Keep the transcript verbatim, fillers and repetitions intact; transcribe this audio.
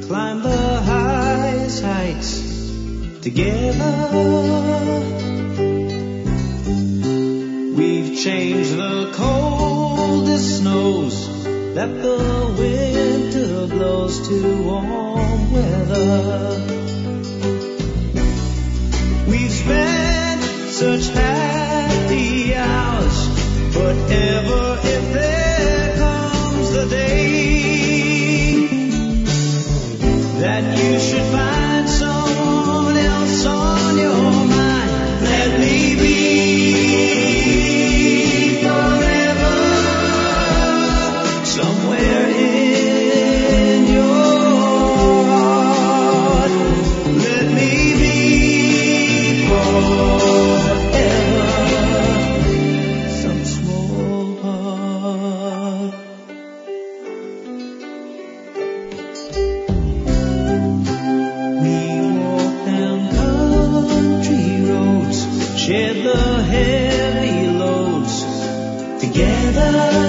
climb the highest heights together. We've changed the coldest snows that the winter blows to warm weather. We've spent such happy hours, but ever if there comes the day that you should find someone else on your mind, let me be forever somewhere in your heart. Let me be forever some small part. We walk down country roads, shed the heavy loads together.